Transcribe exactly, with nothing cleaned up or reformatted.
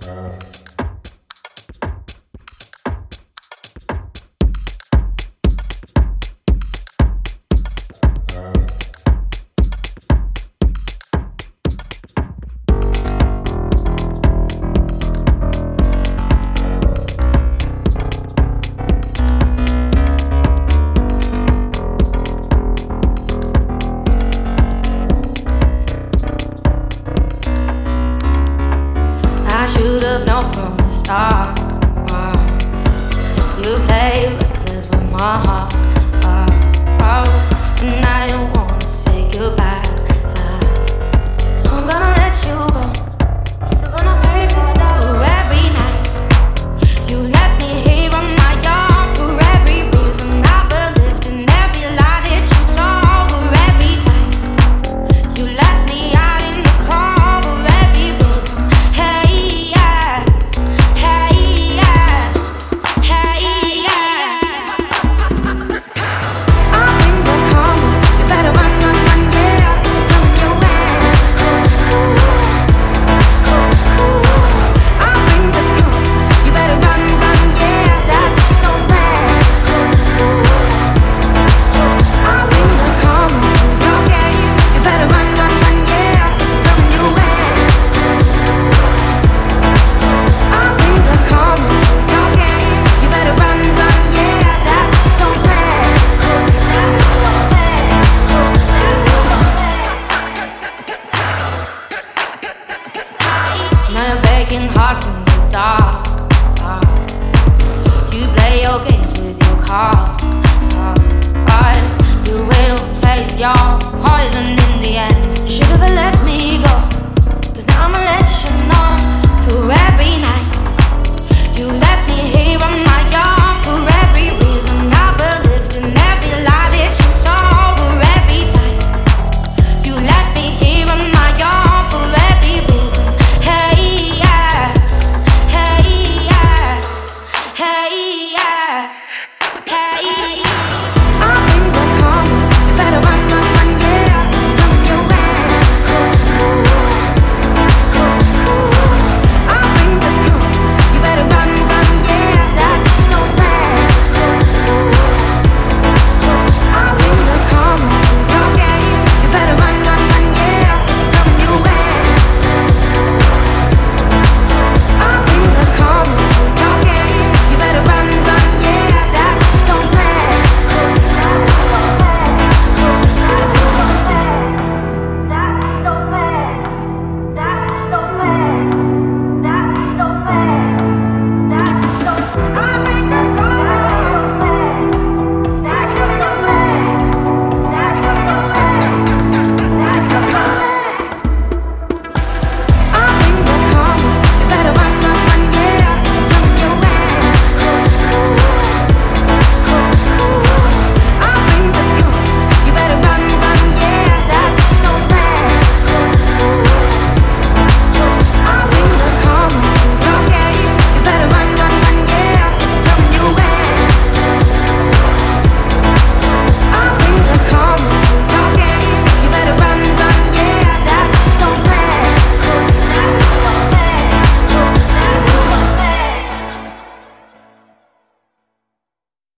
I should've known from the start. You play reckless with my heart, oh, and I don't wanna say goodbye. So I'm gonna let you go. I'm still gonna pay for that for every night. You let me hear on my yard for every reason I believed in every lie that you told for every fight. You let me out in the cold for every rhythm. Hey yeah, hey yeah, hey yeah. I think they're coming. You better run, run, run, yeah. It's coming your way. I think they're coming. You better run, run, yeah. That just don't play. I think they're coming to your game. You better run, run, run, yeah. It's coming your way. I think they're coming to your game. You better run, run, yeah. That just don't play. That just don't play. Now you're breaking hearts in the dark.